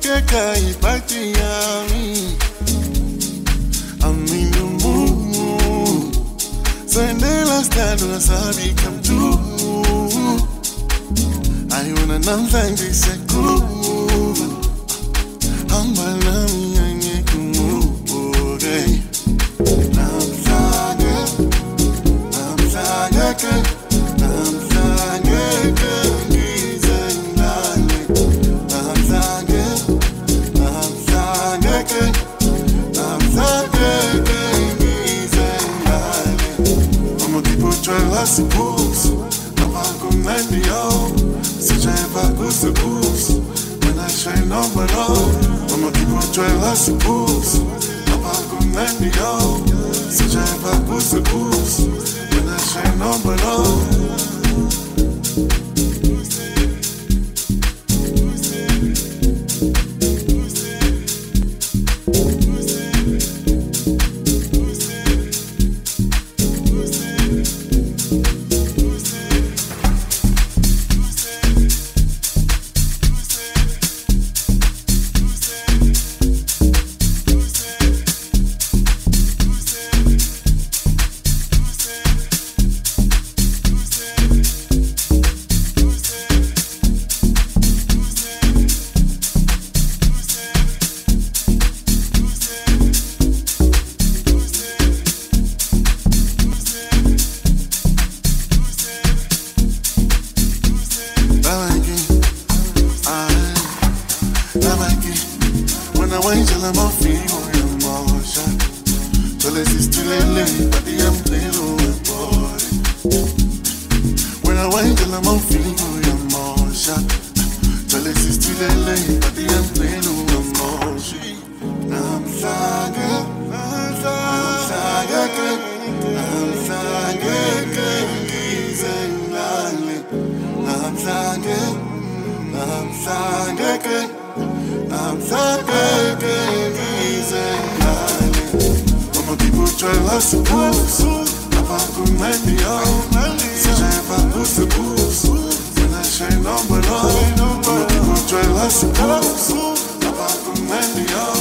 Kaipati yami, I'm in the mood. So in the last time I saw me come through, I wanna know like this a groove. I'm balami anye kumuge. I'm se pulse, não pago meio. Se já é pago se pulse, when I shine on below. I'ma keep on trying se pulse, não pago meio. Se já é pago se pulse, when I shine on below. When I wait till I'm off you, I'm motion. Till it's still late, but I'm little boy. When I wait till I'm off you, I'm motion. Till it's still late, but I'm little motion. I'm flying, I'ma keep on trying se pulse, não pago meio. Se já é pago se pulse, when I shine on below. I'ma keep on trying se pulse, não pago meio.